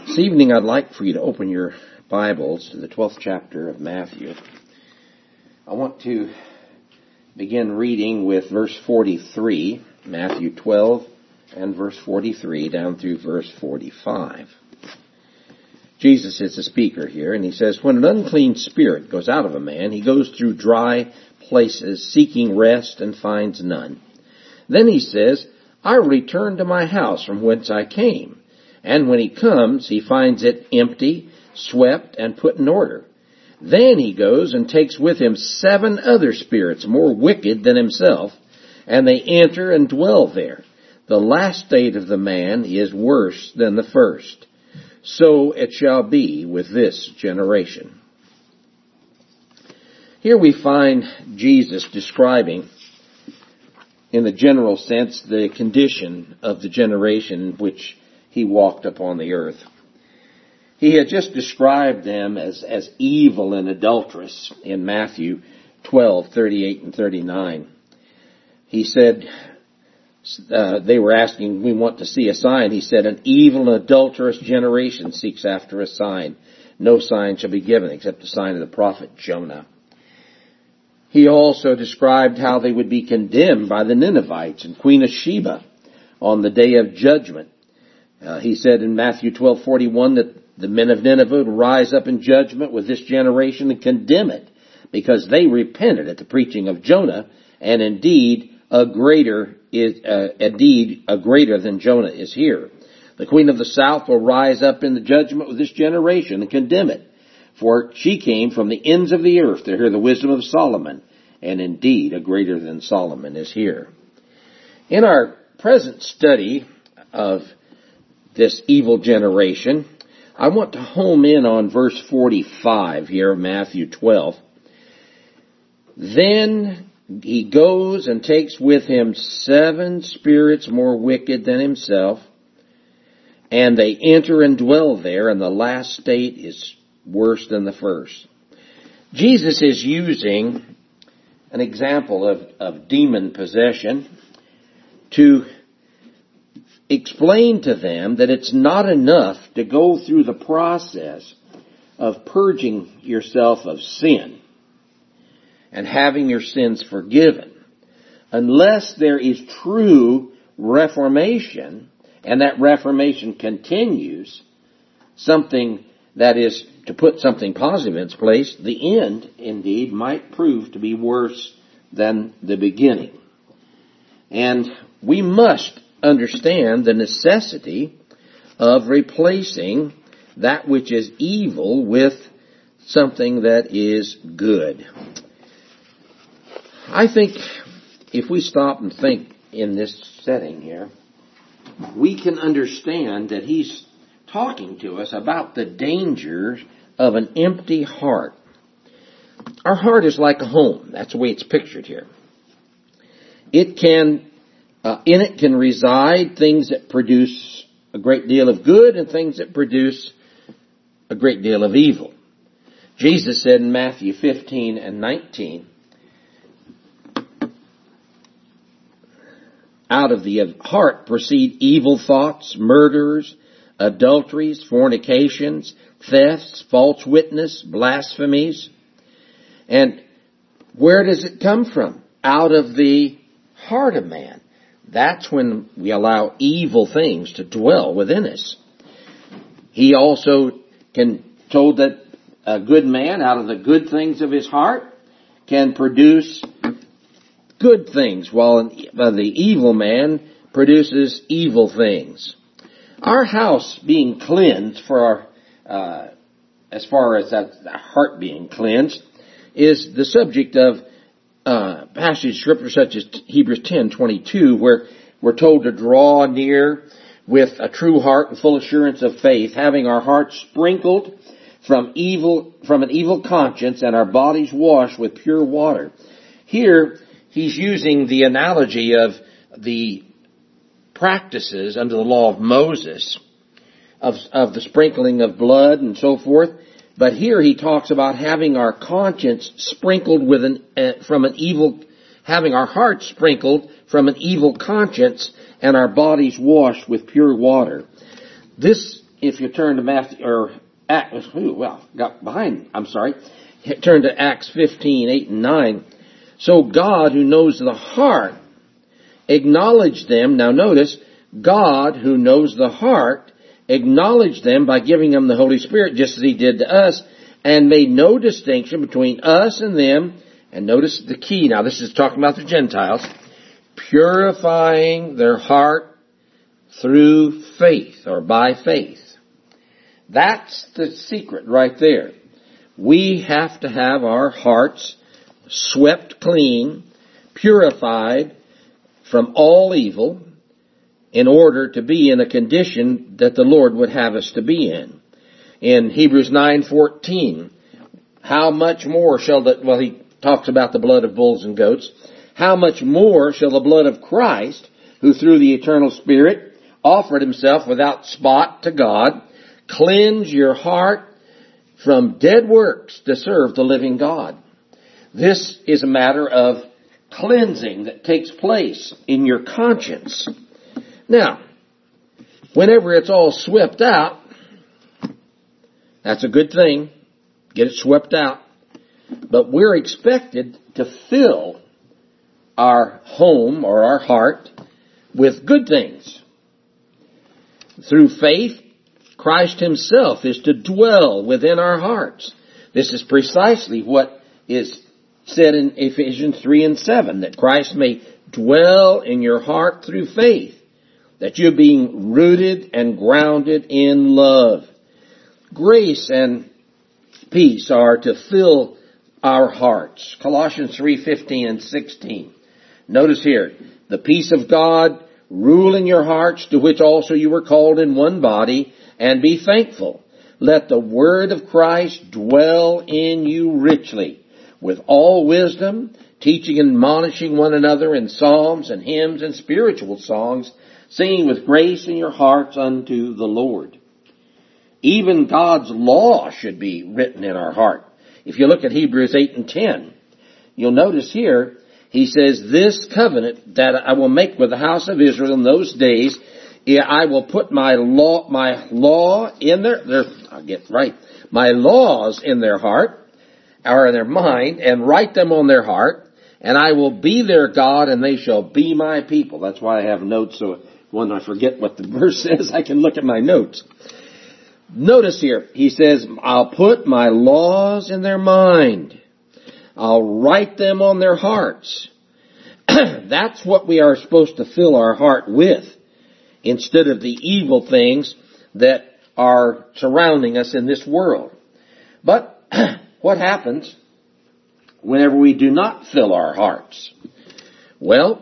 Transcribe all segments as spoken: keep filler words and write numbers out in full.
This evening I'd like for you to open your Bibles to the twelfth chapter of Matthew. I want to begin reading with verse forty-three, Matthew twelve and verse forty-three down through verse forty-five. Jesus is the speaker here, and he says, "When an unclean spirit goes out of a man, he goes through dry places seeking rest and finds none. Then he says, 'I will return to my house from whence I came.' And when he comes, he finds it empty, swept, and put in order. Then he goes and takes with him seven other spirits more wicked than himself, and they enter and dwell there. The last state of the man is worse than the first. So it shall be with this generation." Here we find Jesus describing, in the general sense, the condition of the generation which he walked upon the earth. He had just described them as, as evil and adulterous in Matthew twelve, thirty-eight and thirty-nine. He said, uh, they were asking, "We want to see a sign." He said, "An evil and adulterous generation seeks after a sign. No sign shall be given except the sign of the prophet Jonah." He also described how they would be condemned by the Ninevites and Queen of Sheba on the day of judgment. Uh, he said in Matthew twelve forty-one that the men of Nineveh would rise up in judgment with this generation and condemn it, because they repented at the preaching of Jonah, and indeed a greater is uh, indeed a greater than Jonah is here. The queen of the south will rise up in the judgment with this generation and condemn it, for she came from the ends of the earth to hear the wisdom of Solomon, and indeed a greater than Solomon is here. In our present study of this evil generation, I want to home in on verse forty-five here of Matthew twelve. "Then he goes and takes with him seven spirits more wicked than himself, and they enter and dwell there, and the last state is worse than the first." Jesus is using an example of, of demon possession to explain to them that it's not enough to go through the process of purging yourself of sin and having your sins forgiven unless there is true reformation, and that reformation continues, something that is, to put something positive in its place, the end indeed might prove to be worse than the beginning. And we must understand the necessity of replacing that which is evil with something that is good. I think if we stop and think in this setting here, we can understand that he's talking to us about the dangers of an empty heart. Our heart is like a home. That's the way it's pictured here. It can Uh, in it can reside things that produce a great deal of good and things that produce a great deal of evil. Jesus said in Matthew fifteen and nineteen, "Out of the heart proceed evil thoughts, murders, adulteries, fornications, thefts, false witness, blasphemies." And where does it come from? Out of the heart of man. That's when we allow evil things to dwell within us. He also can told that a good man, out of the good things of his heart, can produce good things, while the evil man produces evil things. Our house being cleansed, for our, uh, as far as that heart being cleansed, is the subject of Uh, passage of scripture such as Hebrews ten twenty-two, where we're told to draw near with a true heart and full assurance of faith, having our hearts sprinkled from evil, from an evil conscience, and our bodies washed with pure water. Here, he's using the analogy of the practices under the law of Moses, of, of the sprinkling of blood and so forth. But here he talks about having our conscience sprinkled with an, uh, from an evil, having our hearts sprinkled from an evil conscience and our bodies washed with pure water. This if you turn to Matthew, or Acts, ooh, well, got behind, I'm sorry. Turn to Acts fifteen, eight and nine. So God, who knows the heart, acknowledged them. Now notice, God, who knows the heart, acknowledged them by giving them the Holy Spirit, just as He did to us, and made no distinction between us and them. And notice the key. Now this is talking about the Gentiles. Purifying their heart through faith, or by faith. That's the secret right there. We have to have our hearts swept clean, purified from all evil, in order to be in a condition that the Lord would have us to be in. In Hebrews nine fourteen, how much more shall the, well, he talks about the blood of bulls and goats, how much more shall the blood of Christ, who through the eternal Spirit offered Himself without spot to God, cleanse your heart from dead works to serve the living God. This is a matter of cleansing that takes place in your conscience. Now, whenever it's all swept out, that's a good thing. Get it swept out. But we're expected to fill our home or our heart with good things. Through faith, Christ Himself is to dwell within our hearts. This is precisely what is said in Ephesians three and seven, that Christ may dwell in your heart through faith, that you're being rooted and grounded in love. Grace and peace are to fill our hearts. Colossians three fifteen and sixteen. Notice here, the peace of God rule in your hearts, to which also you were called in one body, and be thankful. Let the word of Christ dwell in you richly, with all wisdom, teaching and admonishing one another in psalms and hymns and spiritual songs, singing with grace in your hearts unto the Lord. Even God's law should be written in our heart. If you look at Hebrews eight and ten, you'll notice here, he says, this covenant that I will make with the house of Israel in those days, I will put my law, my law in their, their, I'll get right, my laws in their heart, or in their mind, and write them on their heart, and I will be their God, and they shall be my people. That's why I have notes, so when I forget what the verse says, I can look at my notes. Notice here, he says, I'll put my laws in their mind. I'll write them on their hearts. That's what we are supposed to fill our heart with, instead of the evil things that are surrounding us in this world. But what happens whenever we do not fill our hearts? Well,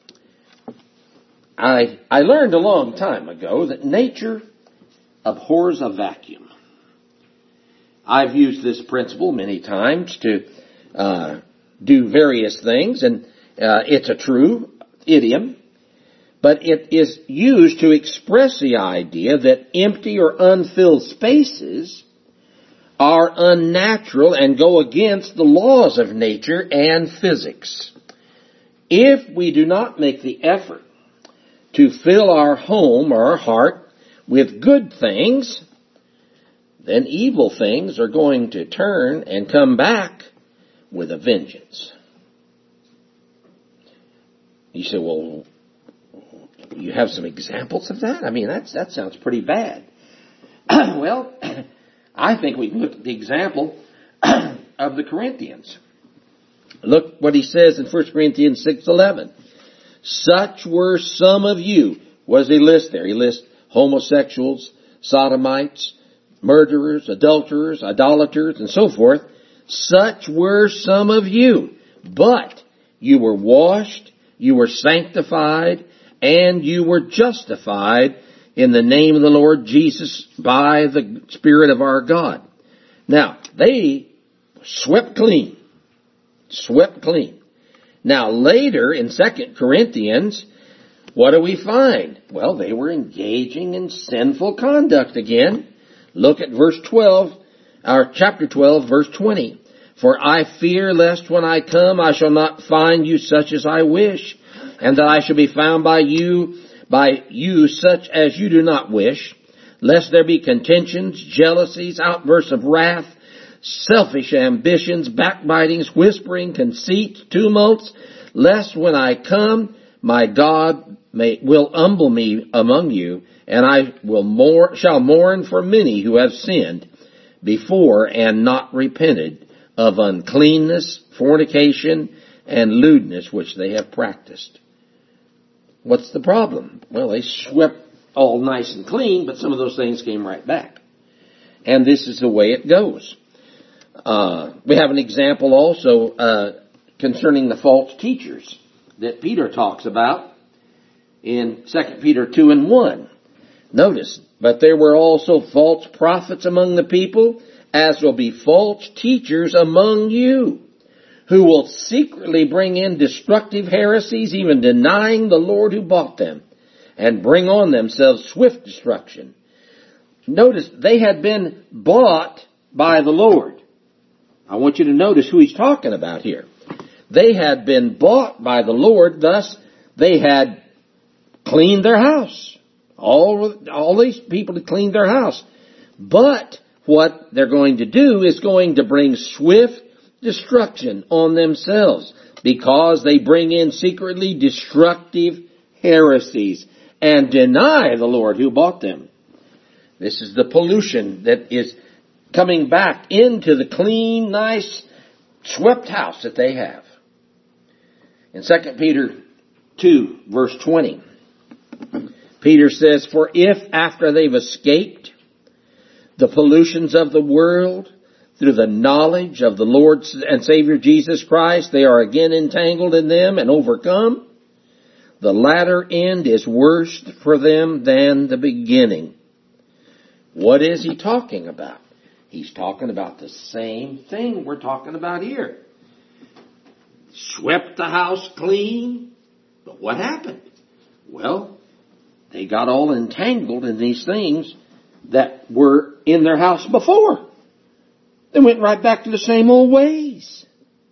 I I learned a long time ago that nature abhors a vacuum. I've used this principle many times to uh, do various things, and uh, it's a true idiom, but it is used to express the idea that empty or unfilled spaces are unnatural and go against the laws of nature and physics. If we do not make the effort to fill our home or our heart with good things, then evil things are going to turn and come back with a vengeance. You say, well, you have some examples of that? I mean, that's, that sounds pretty bad. Well, I think we can look at the example of the Corinthians. Look what he says in First Corinthians six eleven. Such were some of you. What does he list there? He lists homosexuals, sodomites, murderers, adulterers, idolaters, and so forth. Such were some of you. But you were washed, you were sanctified, and you were justified in the name of the Lord Jesus by the Spirit of our God. Now, they swept clean. Swept clean. Now, later in Second Corinthians, what do we find? Well, they were engaging in sinful conduct again. Look at verse twelve, or chapter twelve, verse twenty. For I fear lest when I come I shall not find you such as I wish, and that I shall be found by you, by you such as you do not wish, lest there be contentions, jealousies, outbursts of wrath, selfish ambitions, backbitings, whispering, conceit, tumults, lest when I come, my God may, will humble me among you, and I will more, shall mourn for many who have sinned before and not repented of uncleanness, fornication, and lewdness which they have practiced. What's the problem? Well, they swept all nice and clean, but some of those things came right back. And this is the way it goes. Uh, we have an example also uh, concerning the false teachers that Peter talks about in Second Peter two and one. Notice, but there were also false prophets among the people, as will be false teachers among you, who will secretly bring in destructive heresies, even denying the Lord who bought them, and bring on themselves swift destruction. Notice, they had been bought by the Lord. I want you to notice who he's talking about here. They had been bought by the Lord, thus they had cleaned their house. All, all these people had cleaned their house. But what they're going to do is going to bring swift destruction on themselves, because they bring in secretly destructive heresies and deny the Lord who bought them. This is the pollution that is coming back into the clean, nice, swept house that they have. In Second Peter two, verse twenty, Peter says, for if after they've escaped the pollutions of the world through the knowledge of the Lord and Savior Jesus Christ, they are again entangled in them and overcome, the latter end is worse for them than the beginning. What is he talking about? He's talking about the same thing we're talking about here. Swept the house clean, but what happened? Well, they got all entangled in these things that were in their house before. They went right back to the same old ways.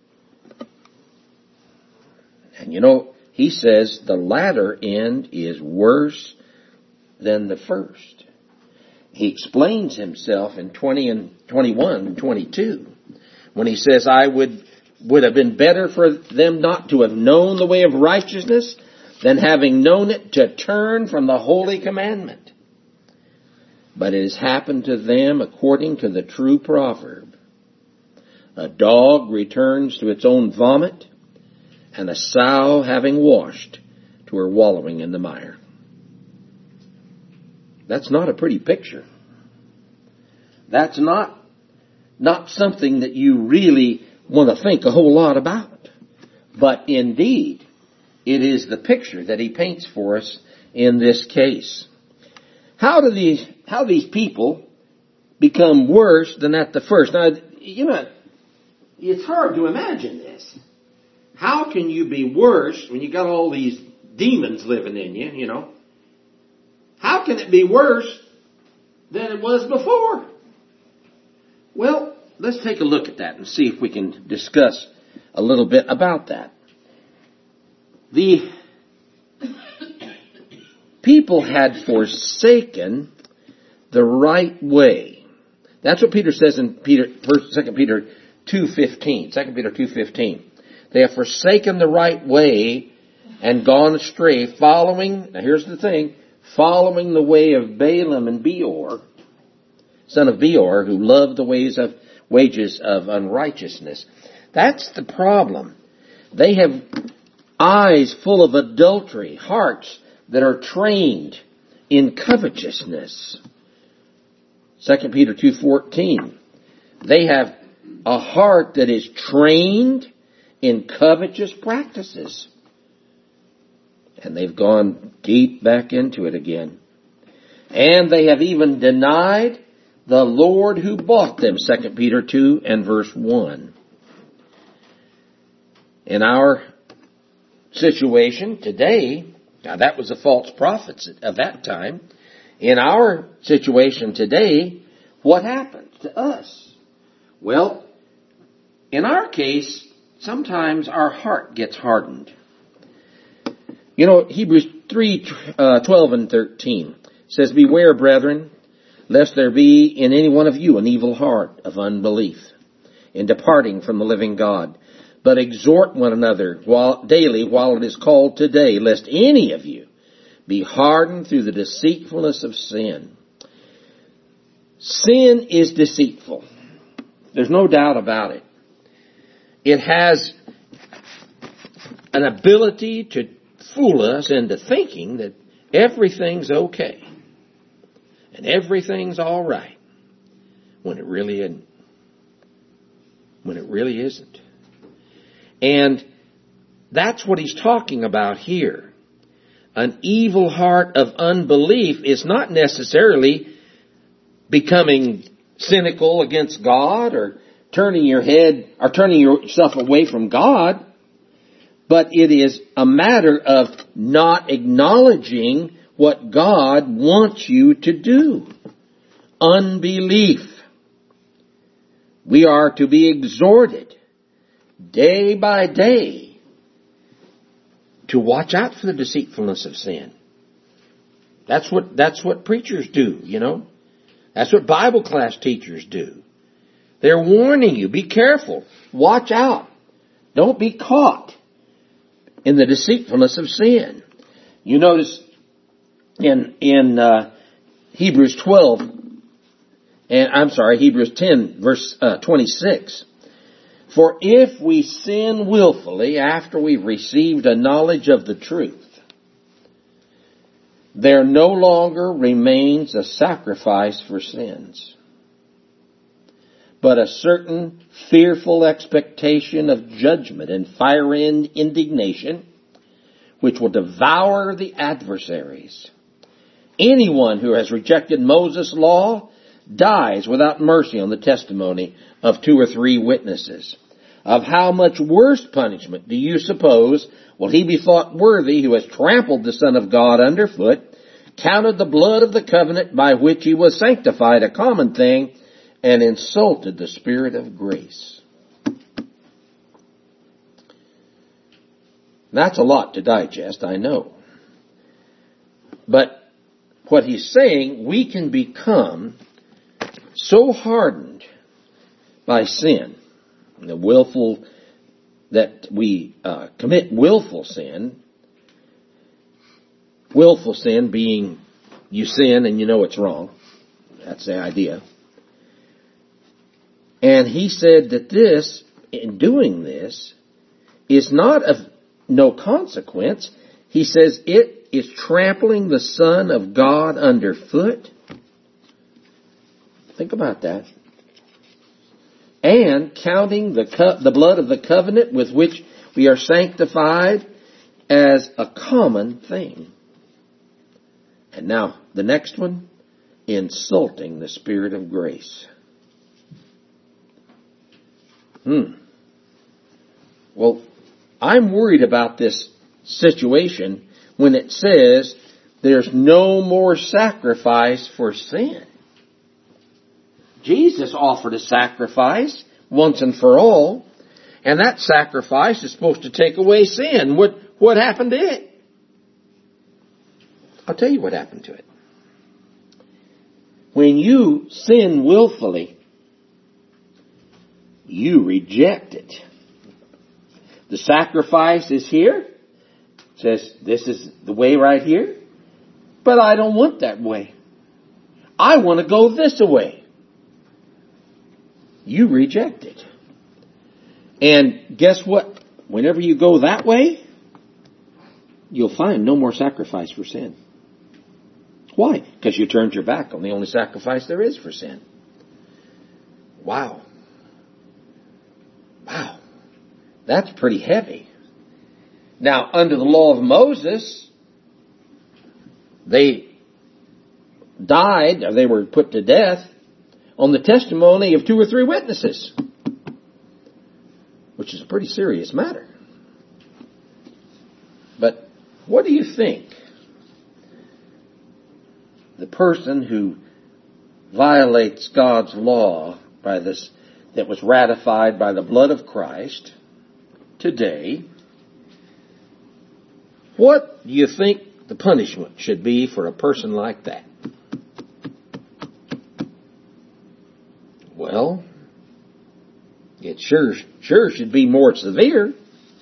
And you know, he says the latter end is worse than the first. He explains himself in twenty and twenty-one and twenty-two when he says, I would, would have been better for them not to have known the way of righteousness than having known it to turn from the holy commandment. But it has happened to them according to the true proverb. A dog returns to its own vomit, and a sow having washed to her wallowing in the mire. That's not a pretty picture. That's not, not something that you really want to think a whole lot about. But indeed, it is the picture that he paints for us in this case. How do these, how these people become worse than at the first? Now, you know, it's hard to imagine this. How can you be worse when you got all these demons living in you, you know? How can it be worse than it was before? Well, let's take a look at that and see if we can discuss a little bit about that. The people had forsaken the right way. That's what Peter says in Peter, First, Second Peter two fifteen. Second Peter two fifteen. They have forsaken the right way and gone astray, following. Now, here's the thing: following the way of Balaam and Beor, son of Beor, who loved the ways of wages of unrighteousness. That's the problem. They have eyes full of adultery, hearts that are trained in covetousness. Second Peter two fourteen. They have a heart that is trained in covetous practices. And they've gone deep back into it again. And they have even denied the Lord who bought them. Second Peter two and verse one. In our situation today, now that was the false prophets of that time. In our situation today, what happens to us? Well, in our case, sometimes our heart gets hardened. You know, Hebrews three, uh, twelve and thirteen says, beware, brethren, lest there be in any one of you an evil heart of unbelief in departing from the living God. But exhort one another while, daily while it is called today, lest any of you be hardened through the deceitfulness of sin. Sin is deceitful. There's no doubt about it. It has an ability to fool us into thinking that everything's okay and everything's all right when it really isn't. When it really isn't. And that's what he's talking about here. An evil heart of unbelief is not necessarily becoming cynical against God or turning your head or turning yourself away from God, but it is a matter of not acknowledging what God wants you to do. Unbelief. We are to be exhorted day by day to watch out for the deceitfulness of sin. That's what, that's what preachers do, you know. That's what Bible class teachers do. They're warning you, be careful, watch out. Don't be caught in the deceitfulness of sin. You notice in, in, uh, Hebrews twelve, and I'm sorry, Hebrews ten, verse uh, twenty-six. For if we sin willfully after we've received a knowledge of the truth, there no longer remains a sacrifice for sins, but a certain fearful expectation of judgment and fiery indignation, which will devour the adversaries. Anyone who has rejected Moses' law dies without mercy on the testimony of two or three witnesses. Of how much worse punishment do you suppose will he be thought worthy who has trampled the Son of God underfoot, counted the blood of the covenant by which he was sanctified a common thing, and insulted the Spirit of grace? That's a lot to digest, I know. But what he's saying, we can become so hardened by sin, the willful, that we uh, commit willful sin. Willful sin being you sin and you know it's wrong. That's the idea. And he said that this, in doing this, is not of no consequence. He says it is trampling the Son of God underfoot. Think about that. And counting the co- the blood of the covenant with which we are sanctified as a common thing. And now, the next one, insulting the Spirit of grace. Hmm. Well, I'm worried about this situation when it says there's no more sacrifice for sin. Jesus offered a sacrifice once and for all, and that sacrifice is supposed to take away sin. What, what happened to it? I'll tell you what happened to it. When you sin willfully, you reject it. The sacrifice is here. It says, this is the way right here. But I don't want that way. I want to go this way. You reject it. And guess what? Whenever you go that way, you'll find no more sacrifice for sin. Why? Because you turned your back on the only sacrifice there is for sin. Wow. Wow. That's pretty heavy. Now, under the law of Moses, they died, or they were put to death, on the testimony of two or three witnesses, which is a pretty serious matter. But what do you think? The person who violates God's law by this, that was ratified by the blood of Christ today, what do you think the punishment should be for a person like that? Well, it sure, sure should be more severe.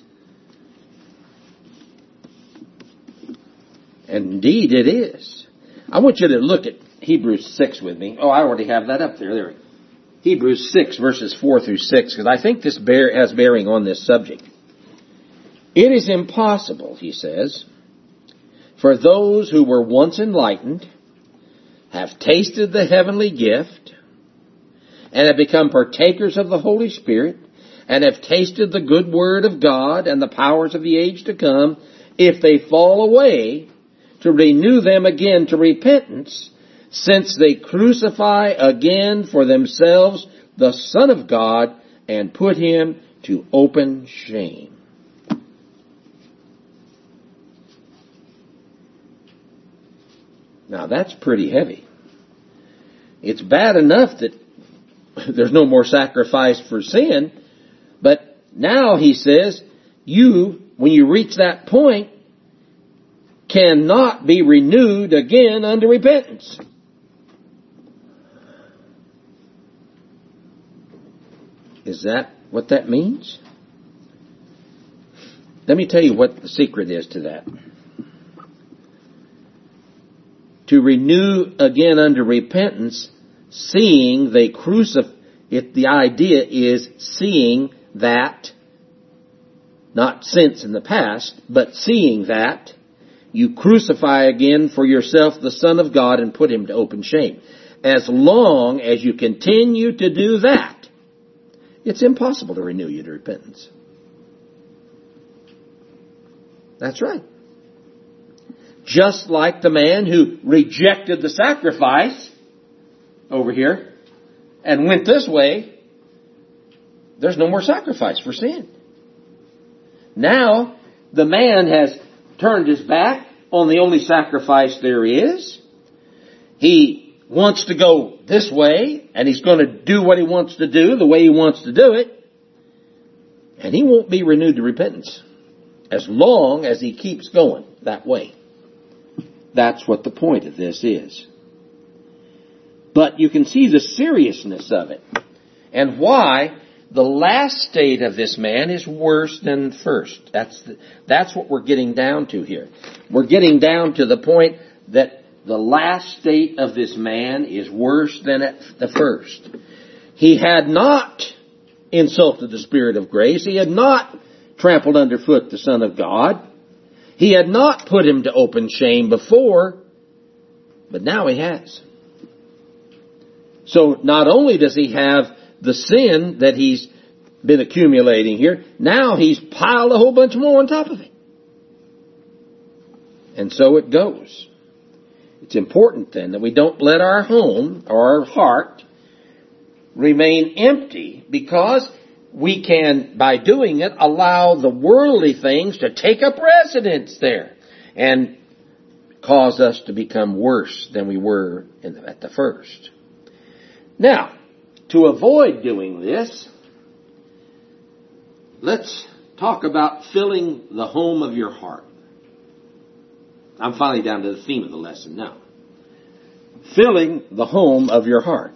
And indeed it is. I want you to look at Hebrews six with me. Oh, I already have that up there. There we go. Hebrews six, verses four through six, because I think this bear, has bearing on this subject. It is impossible, he says, for those who were once enlightened, have tasted the heavenly gift, and have become partakers of the Holy Spirit, and have tasted the good word of God and the powers of the age to come, if they fall away, to renew them again to repentance, since they crucify again for themselves the Son of God and put him to open shame. Now that's pretty heavy. It's bad enough that there's no more sacrifice for sin, but now he says, you, when you reach that point, cannot be renewed again unto repentance. Is that what that means? Let me tell you what the secret is to that. To renew again unto repentance, seeing they crucify, it, the idea is seeing that, not since in the past, but seeing that you crucify again for yourself the Son of God and put him to open shame. As long as you continue to do that, it's impossible to renew you to repentance. That's right. Just like the man who rejected the sacrifice over here and went this way, there's no more sacrifice for sin. Now, the man has turned his back on the only sacrifice there is. He wants to go this way, and he's going to do what he wants to do, the way he wants to do it, and he won't be renewed to repentance as long as he keeps going that way. That's what the point of this is. But you can see the seriousness of it, and why the last state of this man is worse than the first. That's the, that's what we're getting down to here. We're getting down to the point that the last state of this man is worse than at the first. He had not insulted the Spirit of grace. He had not trampled underfoot the Son of God. He had not put him to open shame before, but now he has. So not only does he have the sin that he's been accumulating here, now he's piled a whole bunch more on top of it. And so it goes. It's important then that we don't let our home or our heart remain empty, because we can, by doing it, allow the worldly things to take up residence there and cause us to become worse than we were in the, at the first. Now, to avoid doing this, let's talk about filling the home of your heart. I'm finally down to the theme of the lesson now. Filling the home of your heart.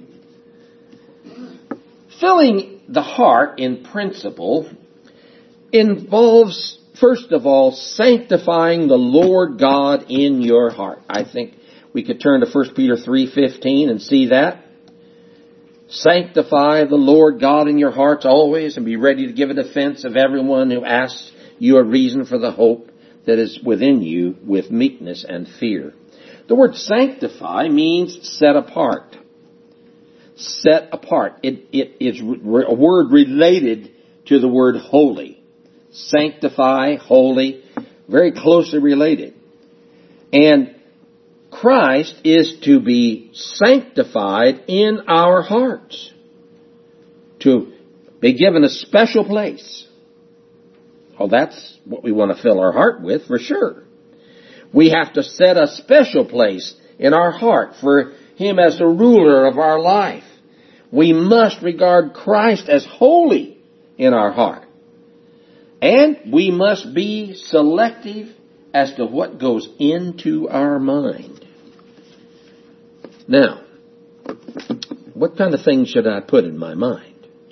Filling the heart, in principle, involves, first of all, sanctifying the Lord God in your heart. I think we could turn to First Peter three fifteen and see that. Sanctify the Lord God in your hearts always, and be ready to give a defense of everyone who asks you a reason for the hope that is within you with meekness and fear. The word sanctify means set apart. Set apart. It, it is a word related to the word holy. Sanctify, holy, very closely related. And Christ is to be sanctified in our hearts, to be given a special place. Oh, that's what we want to fill our heart with, for sure. We have to set a special place in our heart for Him as the ruler of our life. We must regard Christ as holy in our heart. And we must be selective as to what goes into our mind. Now, what kind of things should I put in my mind?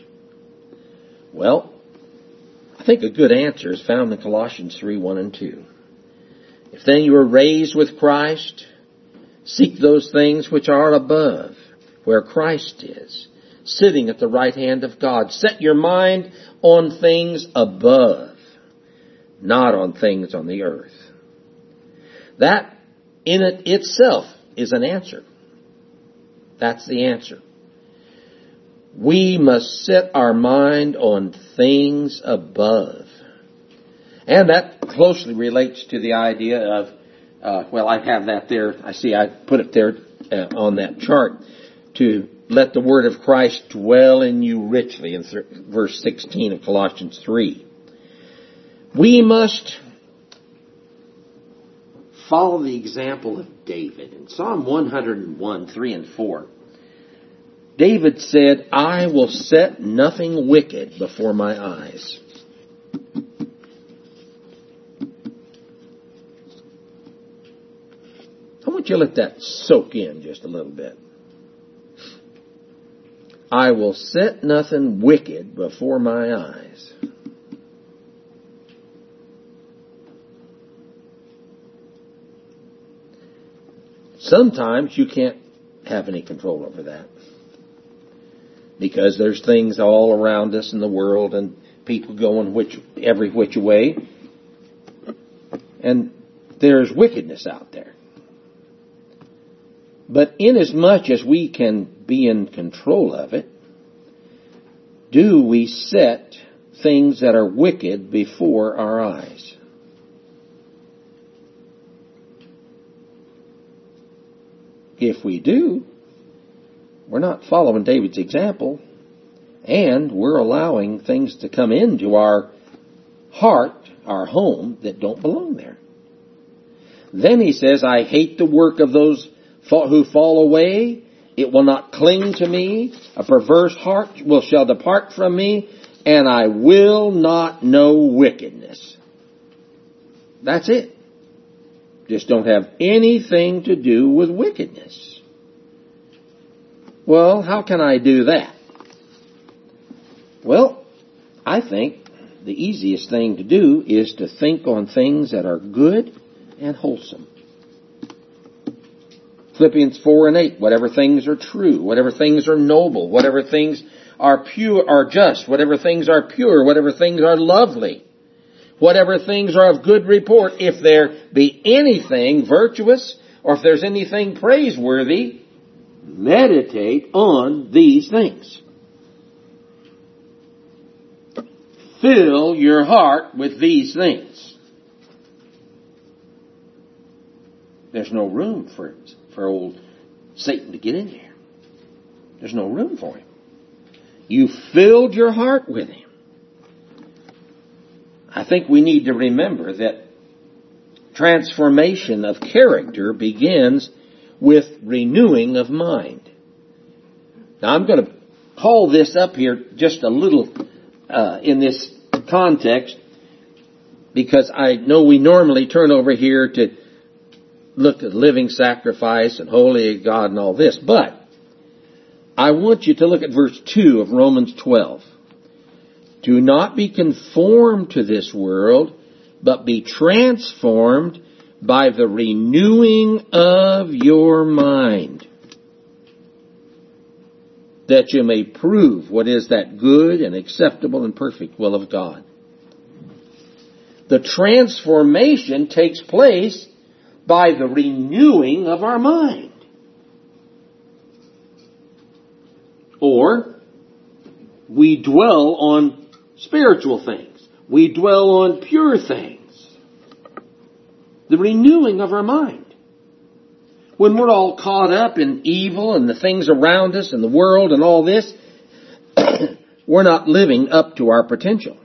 Well, I think a good answer is found in Colossians three, one and two. If then you were raised with Christ, seek those things which are above, where Christ is, sitting at the right hand of God. Set your mind on things above, not on things on the earth. That in it itself is an answer. That's the answer. We must set our mind on things above. And that closely relates to the idea of, uh, well, I have that there. I see I put it there uh, on that chart. To let the word of Christ dwell in you richly in th- verse sixteen of Colossians three. We must follow the example of David. In Psalm one oh one, three and four, David said, I will set nothing wicked before my eyes. I want you to let that soak in just a little bit. I will set nothing wicked before my eyes. Sometimes you can't have any control over that. Because there's things all around us in the world and people going which every which way. And there's wickedness out there. But inasmuch as we can be in control of it, do we set things that are wicked before our eyes? If we do, we're not following David's example, and we're allowing things to come into our heart, our home, that don't belong there. Then he says, I hate the work of those who fall away. It will not cling to me. A perverse heart will shall depart from me, and I will not know wickedness. That's it. Just don't have anything to do with wickedness. Well, how can I do that? Well, I think the easiest thing to do is to think on things that are good and wholesome. Philippians four and eight, whatever things are true, whatever things are noble, whatever things are pure, are just, whatever things are pure, whatever things are lovely, whatever things are of good report, if there be anything virtuous, or if there's anything praiseworthy, meditate on these things. Fill your heart with these things. There's no room for for old Satan to get in there. There's no room for him. You filled your heart with him. I think we need to remember that transformation of character begins with renewing of mind. Now I'm going to call this up here just a little uh, in this context, because I know we normally turn over here to look at living sacrifice and holy God and all this, but I want you to look at verse two of Romans twelve. Do not be conformed to this world, but be transformed by the renewing of your mind, that you may prove what is that good and acceptable and perfect will of God. The transformation takes place by the renewing of our mind. Or, we dwell on spiritual things. We dwell on pure things. The renewing of our mind. When we're all caught up in evil and the things around us and the world and all this, we're not living up to our potential.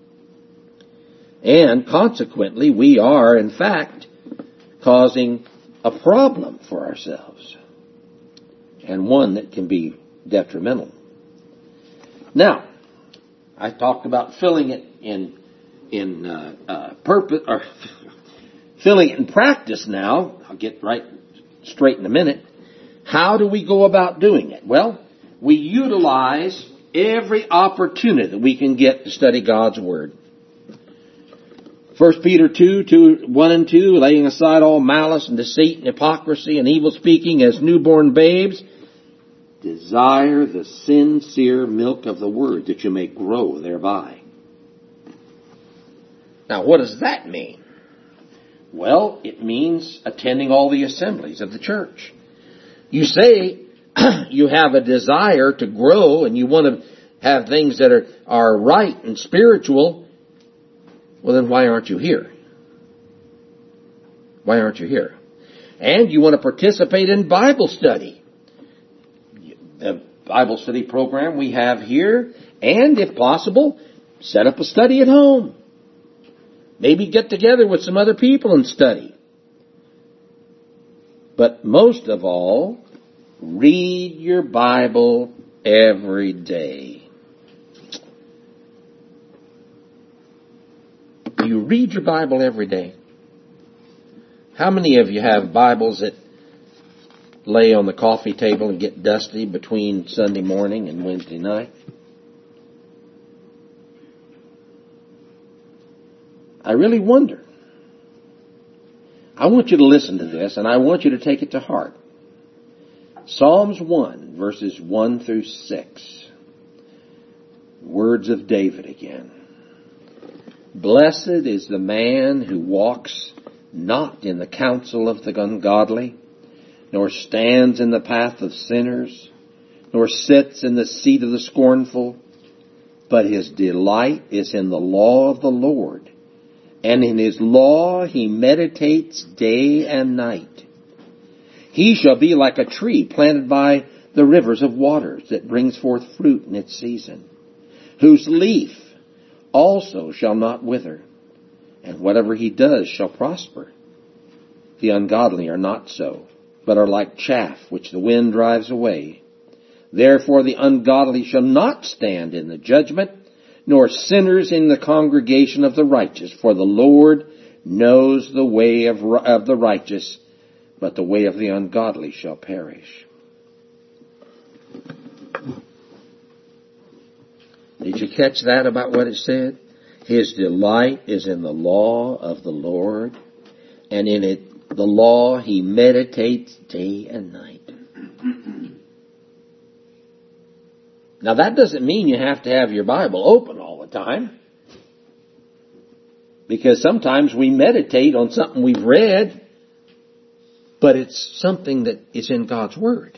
And consequently, we are, in fact, causing a problem for ourselves, and one that can be detrimental. Now, I talked about filling it in in uh, uh, purpose, or filling it in practice. Now, I'll get right straight in a minute. How do we go about doing it? Well, we utilize every opportunity that we can get to study God's Word. First Peter two, two, one and two, laying aside all malice and deceit and hypocrisy and evil speaking as newborn babes, desire the sincere milk of the Word that you may grow thereby. Now, what does that mean? Well, it means attending all the assemblies of the church. You say you have a desire to grow and you want to have things that are, are right and spiritual. Well, then why aren't you here? Why aren't you here? And you want to participate in Bible study. The Bible study program we have here, and if possible, set up a study at home. Maybe get together with some other people and study. But most of all, read your Bible every day. You read your Bible every day. How many of you have Bibles that lay on the coffee table and get dusty between Sunday morning and Wednesday night? I really wonder. I want you to listen to this, and I want you to take it to heart. Psalms one, verses one through six. Words of David again. Blessed is the man who walks not in the counsel of the ungodly, nor stands in the path of sinners, nor sits in the seat of the scornful, but his delight is in the law of the Lord, and in his law he meditates day and night. He shall be like a tree planted by the rivers of waters that brings forth fruit in its season, whose leaf also shall not wither, and whatever he does shall prosper. The ungodly are not so, but are like chaff which the wind drives away. Therefore the ungodly shall not stand in the judgment, nor sinners in the congregation of the righteous. For the Lord knows the way of, of the righteous, but the way of the ungodly shall perish. Did you catch that about what it said? His delight is in the law of the Lord, and in it, the law he meditates day and night. Now that doesn't mean you have to have your Bible open all the time, because sometimes we meditate on something we've read, but it's something that is in God's Word.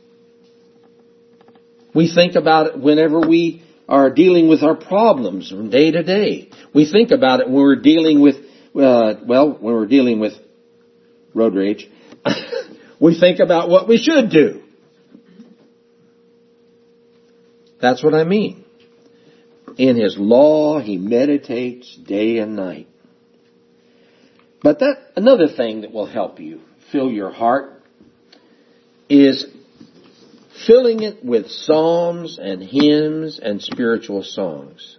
We think about it whenever we are dealing with our problems from day to day. We think about it when we're dealing with, uh, well, when we're dealing with road rage. We think about what we should do. That's what I mean. In his law, he meditates day and night. But that, another thing that will help you fill your heart is filling it with psalms and hymns and spiritual songs.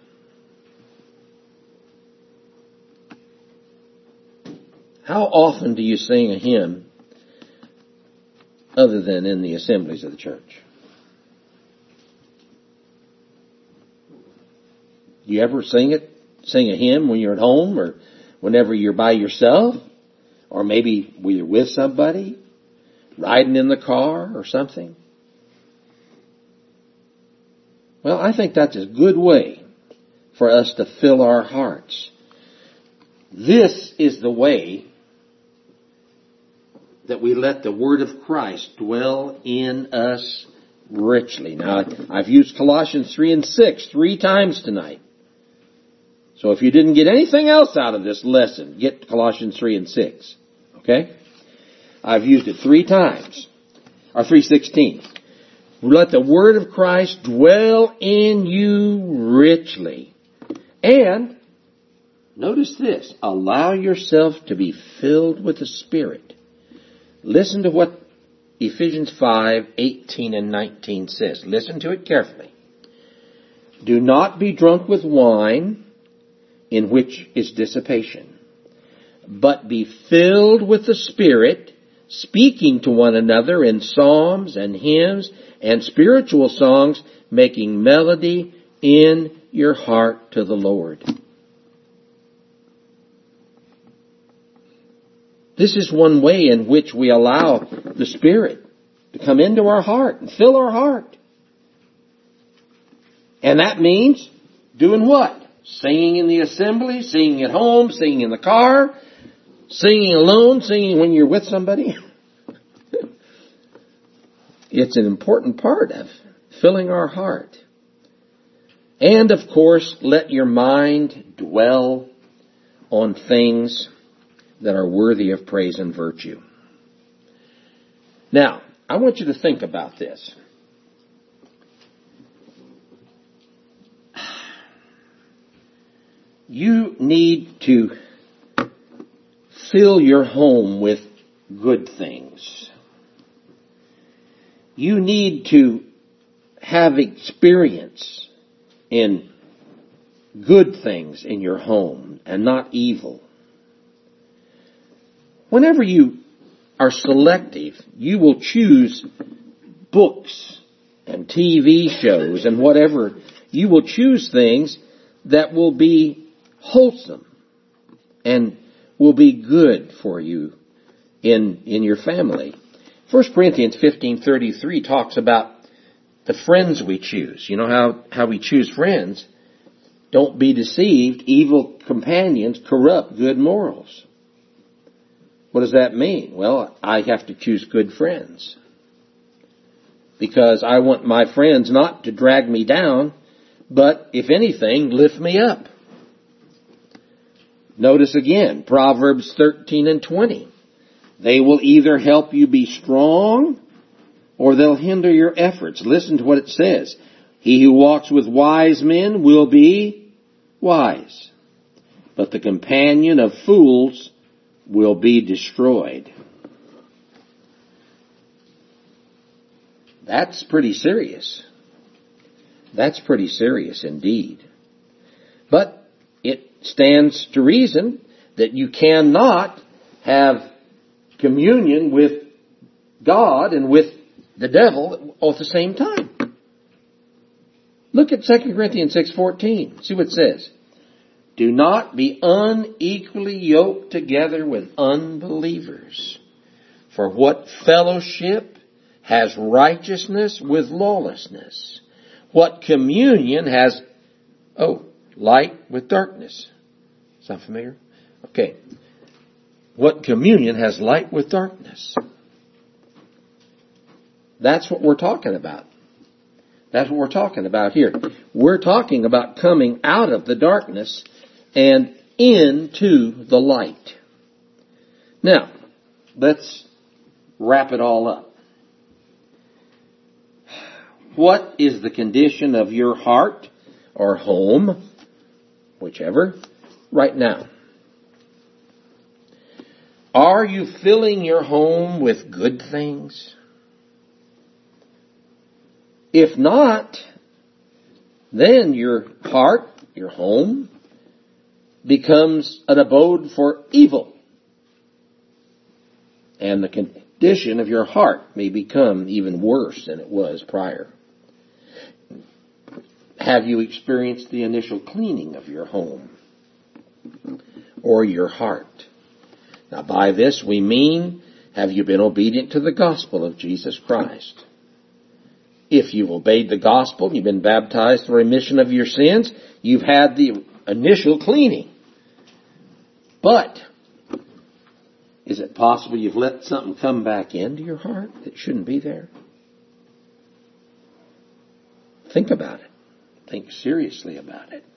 How often do you sing a hymn other than in the assemblies of the church? Do you ever sing it, sing a hymn when you're at home or whenever you're by yourself? Or maybe when you're with somebody, riding in the car or something? Well, I think that's a good way for us to fill our hearts. This is the way that we let the Word of Christ dwell in us richly. Now, I've used Colossians three and six three times tonight. So if you didn't get anything else out of this lesson, get Colossians three and six. Okay? I've used it three times. Or three sixteen. Let the Word of Christ dwell in you richly. And, notice this, allow yourself to be filled with the Spirit. Listen to what Ephesians five, eighteen and nineteen says. Listen to it carefully. Do not be drunk with wine, in which is dissipation, but be filled with the Spirit, speaking to one another in psalms and hymns and spiritual songs, making melody in your heart to the Lord. This is one way in which we allow the Spirit to come into our heart and fill our heart. And that means doing what? Singing in the assembly, singing at home, singing in the car, singing alone, singing when you're with somebody. It's an important part of filling our heart. And of course, let your mind dwell on things that are worthy of praise and virtue. Now, I want you to think about this. You need to fill your home with good things. You need to have experience in good things in your home and not evil. Whenever you are selective, you will choose books and T V shows and whatever. You will choose things that will be wholesome and will be good for you in, in your family. First Corinthians fifteen thirty-three talks about the friends we choose. You know how, how we choose friends? Don't be deceived. Evil companions corrupt good morals. What does that mean? Well, I have to choose good friends. Because I want my friends not to drag me down, but if anything, lift me up. Notice again, Proverbs thirteen and twenty. They will either help you be strong or they'll hinder your efforts. Listen to what it says. He who walks with wise men will be wise, but the companion of fools will be destroyed. That's pretty serious. That's pretty serious indeed. But it stands to reason that you cannot have communion with God and with the devil at the same time. Look at Second Corinthians six fourteen. See what it says. Do not be unequally yoked together with unbelievers. For what fellowship has righteousness with lawlessness? What communion has, oh, light with darkness? Sound familiar? Okay. What communion has light with darkness? That's what we're talking about. That's what we're talking about here. We're talking about coming out of the darkness and into the light. Now, let's wrap it all up. What is the condition of your heart or home, whichever, right now? Are you filling your home with good things? If not, then your heart, your home, becomes an abode for evil. And the condition of your heart may become even worse than it was prior. Have you experienced the initial cleaning of your home or your heart? Now, by this we mean, have you been obedient to the gospel of Jesus Christ? If you've obeyed the gospel, you've been baptized for remission of your sins, you've had the initial cleaning. But, is it possible you've let something come back into your heart that shouldn't be there? Think about it. Think seriously about it.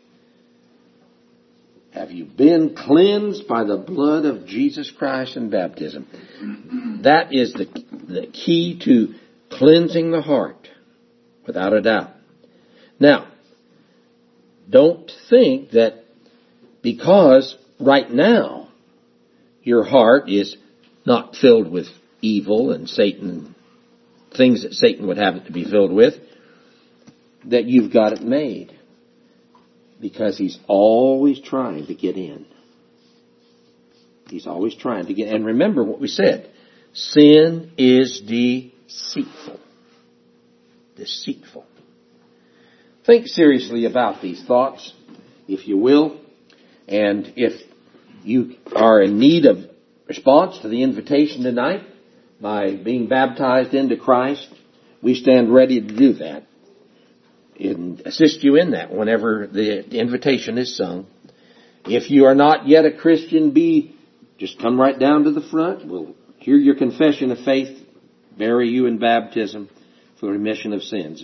Have you been cleansed by the blood of Jesus Christ in baptism? That is the, the key to cleansing the heart, without a doubt. Now, don't think that because right now your heart is not filled with evil and Satan, things that Satan would have it to be filled with, that you've got it made. Because he's always trying to get in. He's always trying to get in. And remember what we said. Sin is deceitful. Deceitful. Think seriously about these thoughts, if you will. And if you are in need of response to the invitation tonight by being baptized into Christ, we stand ready to do that and assist you in that whenever the invitation is sung. If you are not yet a Christian, be just come right down to the front. We'll hear your confession of faith, bury you in baptism for remission of sins.